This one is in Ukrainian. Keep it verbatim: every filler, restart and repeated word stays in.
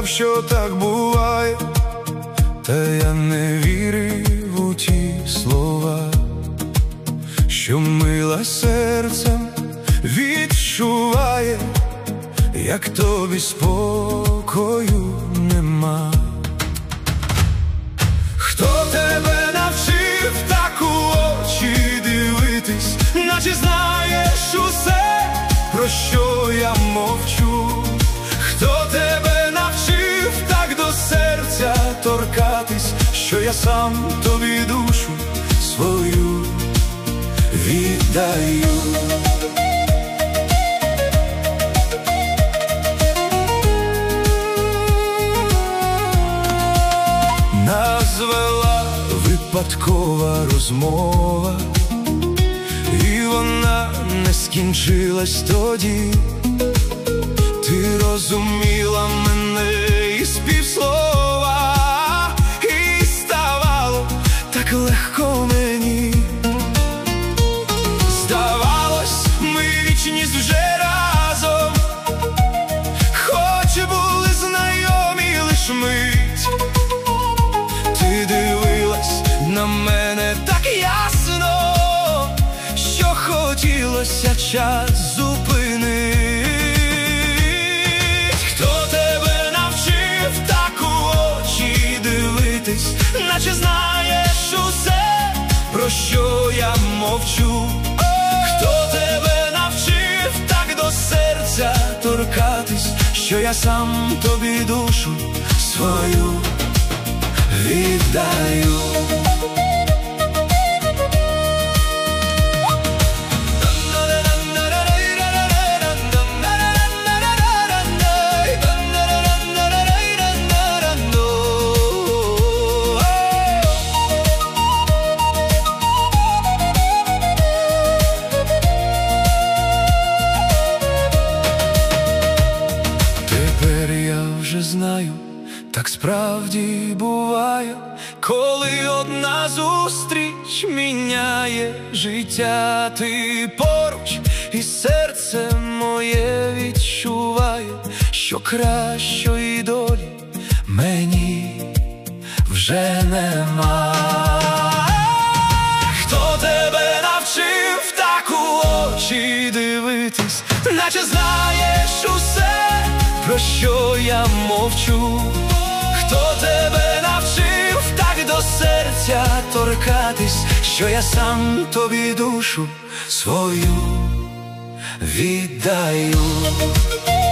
казав, що так буває, та я не вірив у ті слова, що мила серцем відчуває, як тобі спокою нема. Хто тебе навчив так у очі дивитись, наче знаєш усе, про що я мовчу? Хто тебе навчив так до серця торкатись, що я сам тобі душу свою віддаю? Нас звела випадкова розмова, і вона не скінчилась тоді. Ти розуміла мене із півслова, і ставало так легко мені. Здавалось, ми вічність вже разом, хоч були знайомі лиш мить. Ти дивилась на мене так ясно, що хотілося час зупинить. Хто тебе навчив так у очі дивитись, наче знаєш усе, про що я мовчу? Хто тебе навчив так до серця торкатись, що я сам тобі душу свою віддаю? Тепер я вже знаю, так справді буває, коли одна зустріч міняє життя. Ти поруч, і серце моє відчуває, що кращої долі мені вже нема. Хто тебе навчив так у очі дивитись, наче знаєш усе, про що я мовчу? Хто тебе навчив так до серця торкатись, що я сам тобі душу свою віддаю?